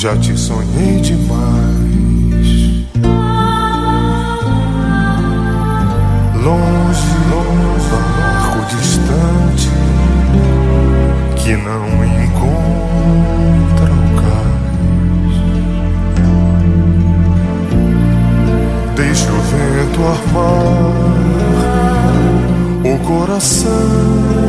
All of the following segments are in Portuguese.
Já te sonhei demais. Longe, longe, barco distante que não encontra o cais. Deixa o vento armar o coração.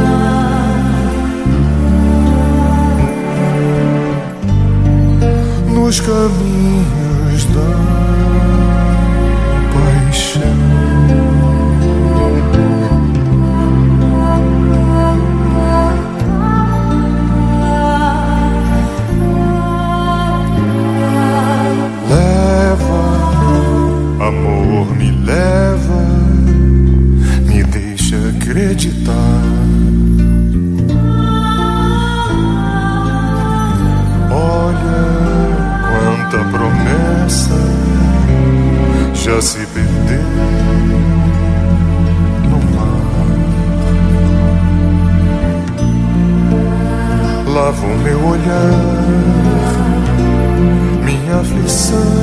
Nos caminhos da paixão. Leva, amor, me leva, me deixa acreditar. Olha quanta promessa já se perdeu no mar. Lava o meu olhar, minha aflição.